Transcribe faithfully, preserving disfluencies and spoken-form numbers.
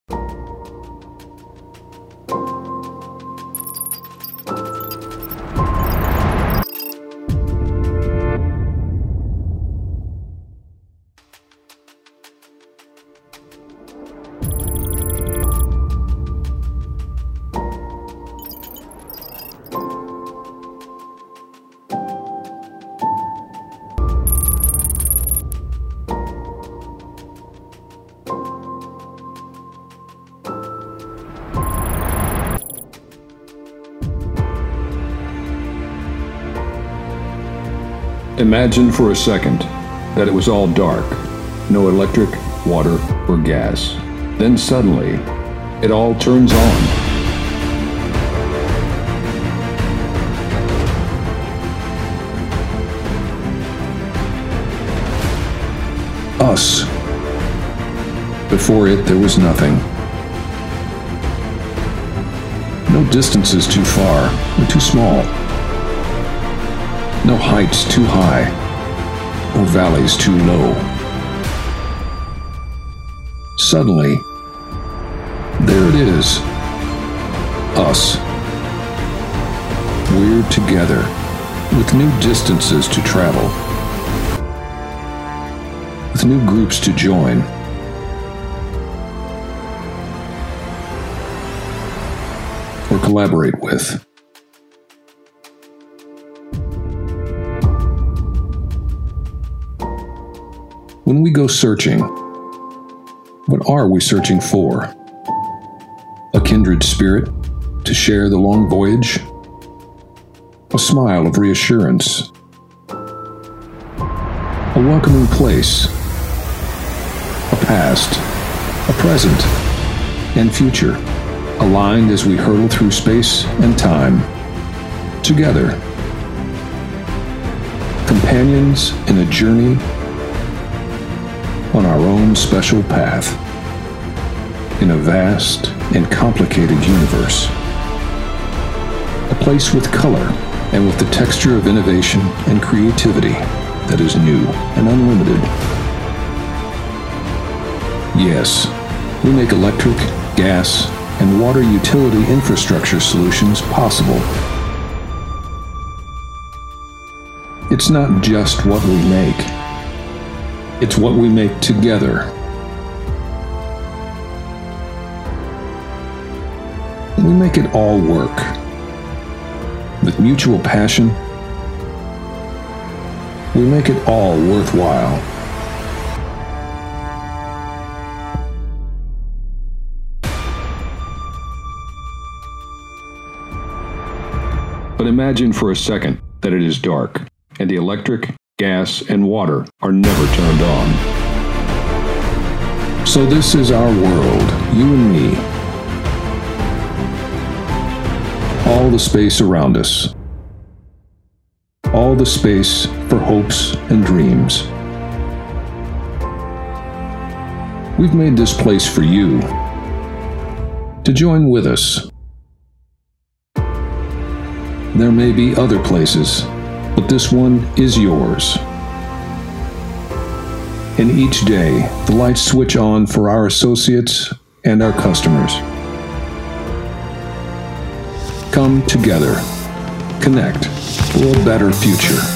Imagine for a second that it was all dark, no electric, water, or gas. Then suddenly, it all turns on. Us. Before it, there was nothing. No distances too far or too small. No heights too high, or valleys too low. Suddenly, there it is. Us. We're together, with new distances to travel, with new groups to join. Or collaborate with. When we go searching, what are we searching for? A kindred spirit to share the long voyage? A smile of reassurance? A welcoming place? A past, a present, and future, aligned as we hurtle through space and time, together. Companions in a journey on our own special path, in a vast and complicated universe. A place with color and with the texture of innovation and creativity that is new and unlimited. Yes, we make electric, gas, and water utility infrastructure solutions possible. It's not just what we make. It's what we make together. We make it all work. With mutual passion, we make it all worthwhile. But imagine for a second that it is dark, and the electric, gas, and water are never turned on. So this is our world, you and me. All the space around us. All the space for hopes and dreams. We've made this place for you to join with us. There may be other places, but this one is yours. And each day, the lights switch on for our associates and our customers. Come together. Connect for a better future.